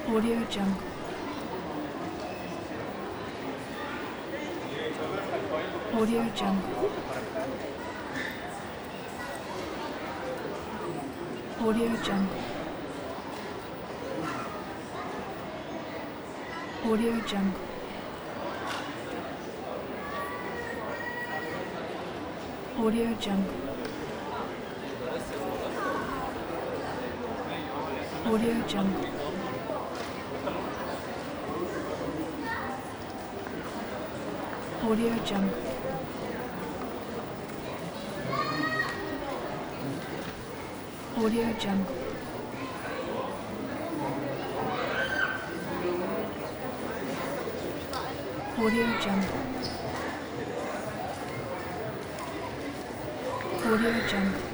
Audio Jungle. Audio Jungle. Audio Jungle. Audio Jungle. Audio Jungle. Audio Jungle. Audio Jungle. Audio Jungle. Audio Jungle. Audio Jungle.